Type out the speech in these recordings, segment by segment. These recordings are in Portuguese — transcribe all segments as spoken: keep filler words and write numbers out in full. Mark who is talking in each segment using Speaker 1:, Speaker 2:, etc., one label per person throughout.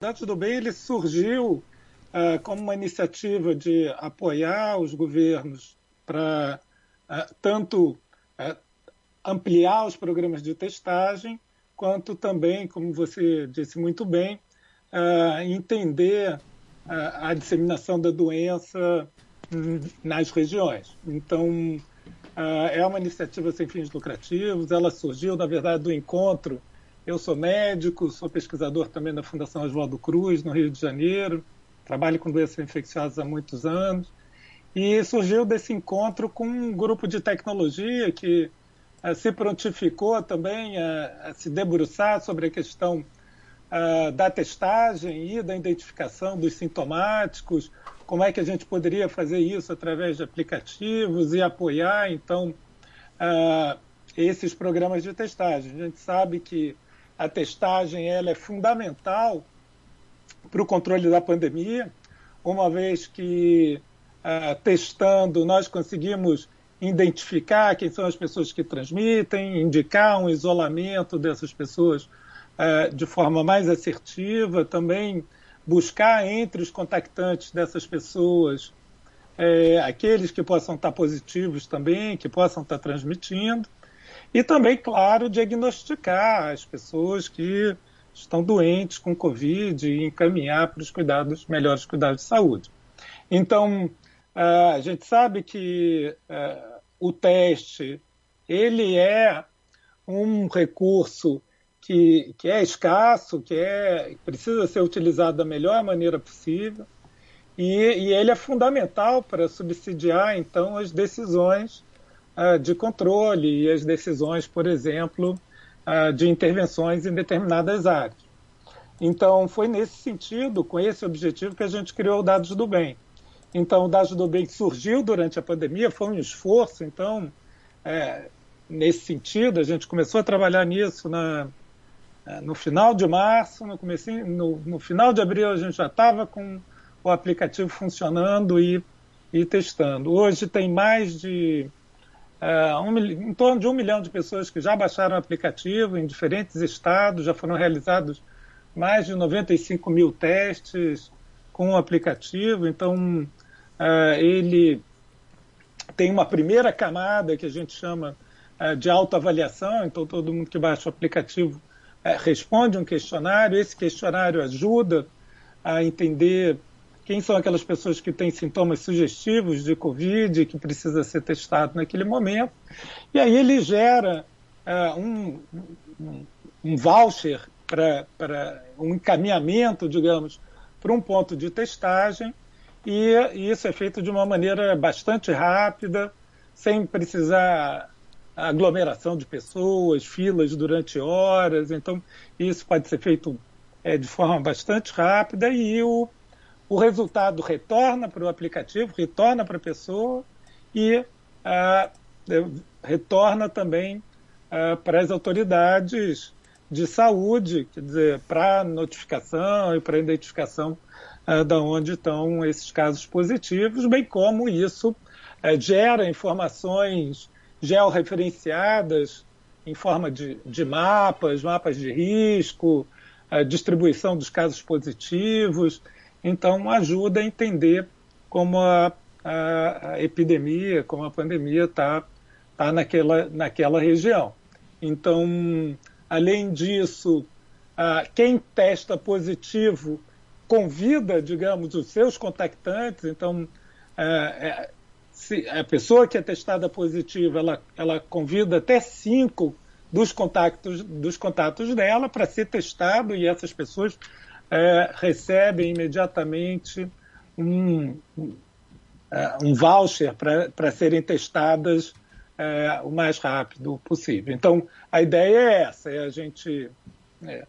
Speaker 1: Dados do Bem ele surgiu uh, como uma iniciativa de apoiar os governos para uh, tanto uh, ampliar os programas de testagem, quanto também, como você disse muito bem, uh, entender uh, a disseminação da doença nas regiões. Então, uh, é uma iniciativa sem fins lucrativos, ela surgiu, na verdade, do encontro. Eu sou médico, sou pesquisador também da Fundação Oswaldo Cruz, no Rio de Janeiro, trabalho com doenças infecciosas há muitos anos, e surgiu desse encontro com um grupo de tecnologia que uh, se prontificou também a, a se debruçar sobre a questão uh, da testagem e da identificação dos sintomáticos, como é que a gente poderia fazer isso através de aplicativos e apoiar, então, uh, esses programas de testagem. A gente sabe que a testagem ela é fundamental para o controle da pandemia, uma vez que, uh, testando, nós conseguimos identificar quem são as pessoas que transmitem, indicar um isolamento dessas pessoas uh, de forma mais assertiva, também buscar entre os contactantes dessas pessoas é, aqueles que possam estar positivos também, que possam estar transmitindo, e também, claro, diagnosticar as pessoas que estão doentes com Covid e encaminhar para os cuidados, melhores cuidados de saúde. Então, a gente sabe que uh, o teste ele é um recurso que, que é escasso, que é, precisa ser utilizado da melhor maneira possível, e, e ele é fundamental para subsidiar, então, as decisões uh, de controle e as decisões, por exemplo, uh, de intervenções em determinadas áreas. Então, foi nesse sentido, com esse objetivo, que a gente criou o Dados do Bem. Então, o Dados do Bem surgiu durante a pandemia, foi um esforço, então, é, nesse sentido, a gente começou a trabalhar nisso na no final de março, no, comecinho, no, no final de abril a gente já estava com o aplicativo funcionando e, e testando. Hoje tem mais de uh, um, em torno de um milhão de pessoas que já baixaram o aplicativo em diferentes estados, já foram realizados mais de noventa e cinco mil testes com o aplicativo. Então, uh, ele tem uma primeira camada que a gente chama uh, de autoavaliação, então todo mundo que baixa o aplicativo É, responde um questionário, esse questionário ajuda a entender quem são aquelas pessoas que têm sintomas sugestivos de Covid, que precisa ser testado naquele momento, e aí ele gera é, um, um, um voucher para um encaminhamento, digamos, para um ponto de testagem, e, e isso é feito de uma maneira bastante rápida, sem precisar aglomeração de pessoas, filas durante horas. Então, isso pode ser feito é, de forma bastante rápida e o, o resultado retorna para o aplicativo, retorna para a pessoa e ah, retorna também ah, para as autoridades de saúde, quer dizer, para notificação e para identificação ah, de onde estão esses casos positivos, bem como isso ah, gera informações georreferenciadas em forma de, de mapas, mapas de risco, a distribuição dos casos positivos. Então, ajuda a entender como a, a, a epidemia, como a pandemia está tá naquela, naquela região. Então, além disso, a, quem testa positivo convida, digamos, os seus contactantes. Então, é, é, se a pessoa que é testada positiva, ela, ela convida até cinco dos contatos, dos contatos dela para ser testado, e essas pessoas é, recebem imediatamente um, um, um voucher para serem testadas é, o mais rápido possível. Então, a ideia é essa, é a gente é,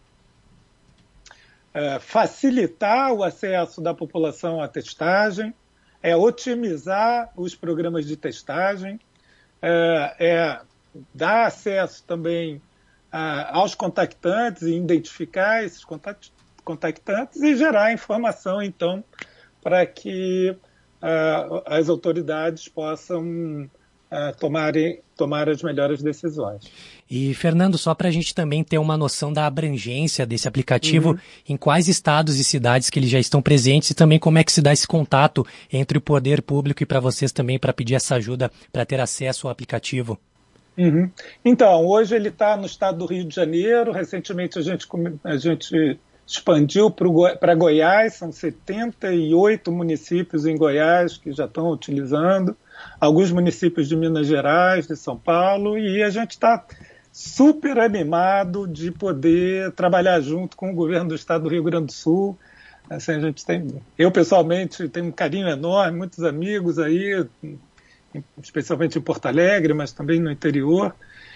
Speaker 1: é, facilitar o acesso da população à testagem, é otimizar os programas de testagem, é, é dar acesso também a, aos contactantes e identificar esses contactantes e gerar informação, então, para que uh, as autoridades possam uh, tomarem, tomar as melhores decisões.
Speaker 2: E, Fernando, só para a gente também ter uma noção da abrangência desse aplicativo, uhum. em quais estados e cidades que eles já estão presentes e também como é que se dá esse contato entre o poder público e para vocês também, para pedir essa ajuda para ter acesso ao aplicativo?
Speaker 1: Uhum. Então, hoje ele está no estado do Rio de Janeiro, recentemente a gente, a gente expandiu para Goiás, são setenta e oito municípios em Goiás que já estão utilizando, alguns municípios de Minas Gerais, de São Paulo, e a gente está super animado de poder trabalhar junto com o governo do estado do Rio Grande do Sul. Assim, a gente tem, eu pessoalmente tenho um carinho enorme, muitos amigos aí, especialmente em Porto Alegre, mas também no interior,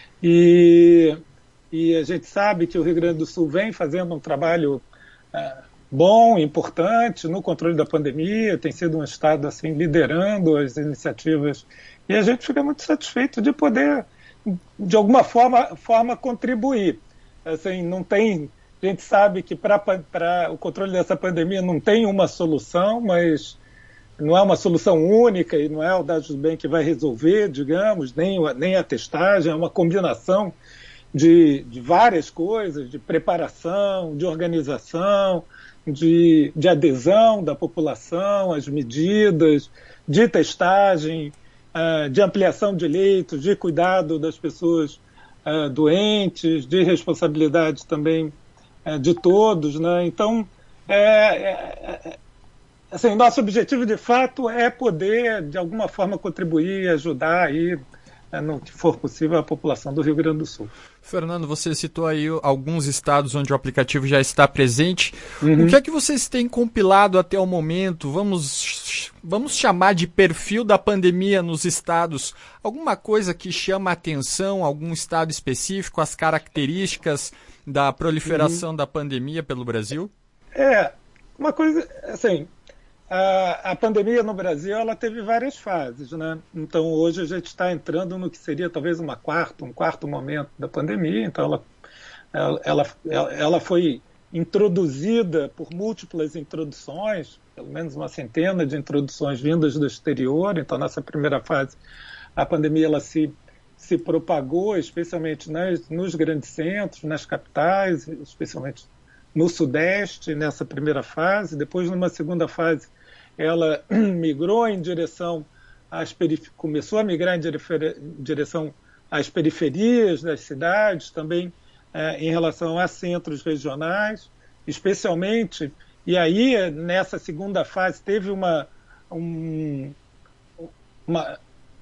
Speaker 1: e, e a gente sabe que o Rio Grande do Sul vem fazendo um trabalho uh, bom, importante no controle da pandemia, tem sido um estado assim liderando as iniciativas, e a gente fica muito satisfeito de poder, de alguma forma, forma contribuir. Assim, não tem, a gente sabe que para o controle dessa pandemia não tem uma solução, mas não é uma solução única e não é o Dados Bem que vai resolver, digamos, nem, nem a testagem, é uma combinação de, de várias coisas, de preparação, de organização, de, de adesão da população às medidas, de testagem, uh, de ampliação de leitos, de cuidado das pessoas uh, doentes, de responsabilidade também uh, de todos, né? Então, é, é, assim, nosso objetivo de fato é poder de alguma forma contribuir, ajudar aí, uh, no que for possível, a população do Rio Grande do Sul.
Speaker 3: Fernando, você citou aí alguns estados onde o aplicativo já está presente. Uhum. O que é que vocês têm compilado até o momento? Vamos, vamos chamar de perfil da pandemia nos estados. Alguma coisa que chama a atenção, algum estado específico, as características da proliferação uhum. da pandemia pelo Brasil?
Speaker 1: É, uma coisa, assim, a, a pandemia no Brasil, ela teve várias fases, né? Então, hoje a gente está entrando no que seria talvez uma quarta, um quarto momento da pandemia. Então, ela, ela, ela, ela foi introduzida por múltiplas introduções, pelo menos uma centena de introduções vindas do exterior. Então, nessa primeira fase, a pandemia ela se, se propagou, especialmente nas, nos grandes centros, nas capitais, especialmente no Sudeste, nessa primeira fase. Depois, numa segunda fase, ela migrou em direção às perif- começou a migrar em direção às periferias das cidades, também eh, em relação a centros regionais, especialmente. E aí, nessa segunda fase, teve uma, um, uma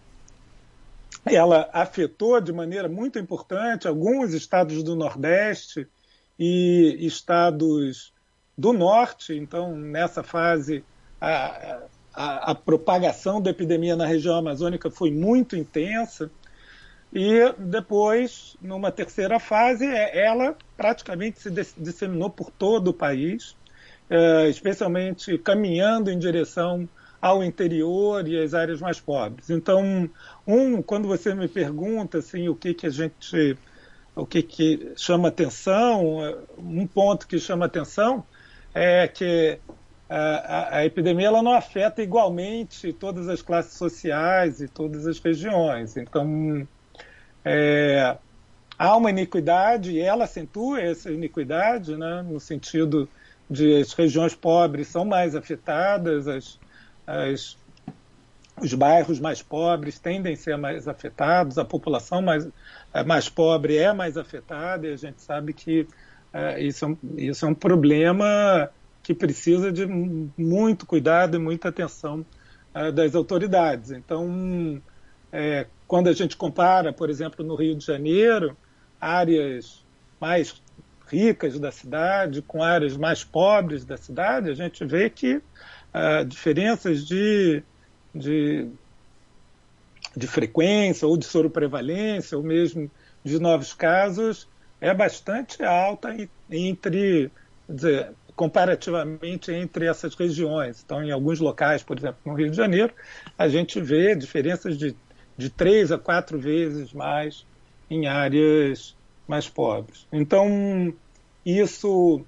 Speaker 1: ela afetou de maneira muito importante alguns estados do Nordeste e estados do Norte. Então, nessa fase, a, a, a propagação da epidemia na região amazônica foi muito intensa. E depois, numa terceira fase, ela praticamente se disseminou por todo o país, eh, especialmente caminhando em direção ao interior e às áreas mais pobres. Então, um, quando você me pergunta assim, o que, que a gente... O que, que chama atenção, um ponto que chama atenção é que a, a, a epidemia ela não afeta igualmente todas as classes sociais e todas as regiões. Então, é, há uma iniquidade e ela acentua essa iniquidade, né, no sentido de as regiões pobres são mais afetadas, as, as, os bairros mais pobres tendem a ser mais afetados, a população mais, mais pobre é mais afetada, e a gente sabe que é, isso, é um, isso é um problema que precisa de muito cuidado e muita atenção é, das autoridades. Então, é, quando a gente compara, por exemplo, no Rio de Janeiro, áreas mais ricas da cidade com áreas mais pobres da cidade, a gente vê que uh, diferenças de, de, de frequência ou de soroprevalência ou mesmo de novos casos é bastante alta entre, dizer, comparativamente entre essas regiões. Então, em alguns locais, por exemplo, no Rio de Janeiro, a gente vê diferenças de, de três a quatro vezes mais em áreas mais pobres. Então, isso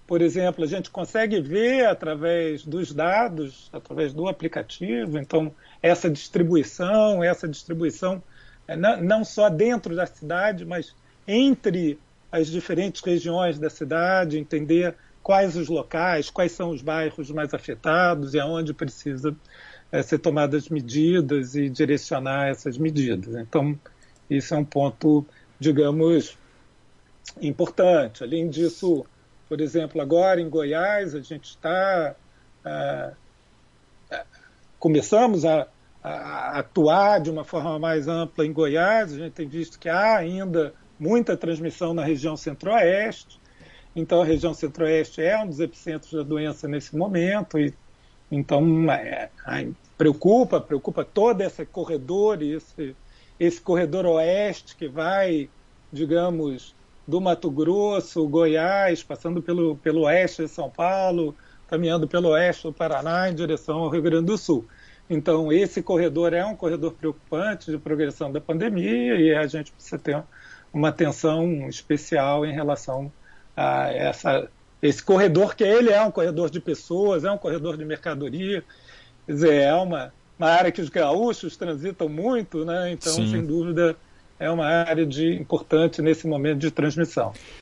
Speaker 1: por exemplo, a gente consegue ver através dos dados, através do aplicativo, então essa distribuição, essa distribuição não, não só dentro da cidade, mas entre as diferentes regiões da cidade, entender quais os locais, quais são os bairros mais afetados e aonde precisa é, ser tomadas medidas e direcionar essas medidas. Então, isso é um ponto, digamos, importante. Além disso, por exemplo, agora em Goiás, a gente está... Ah, começamos a, a atuar de uma forma mais ampla em Goiás, a gente tem visto que há ainda muita transmissão na região centro-oeste, então a região centro-oeste é um dos epicentros da doença nesse momento, e então é, é, preocupa, preocupa todo esse corredor, esse, esse corredor oeste que vai, digamos, do Mato Grosso, Goiás, passando pelo, pelo oeste de São Paulo, caminhando pelo oeste do Paraná em direção ao Rio Grande do Sul. Então, esse corredor é um corredor preocupante de progressão da pandemia e a gente precisa ter uma atenção especial em relação a essa, esse corredor, que ele é um corredor de pessoas, é um corredor de mercadoria, quer dizer, é uma, uma área que os gaúchos transitam muito, né? Então, Sim. sem dúvida, é uma área de, importante nesse momento de transmissão.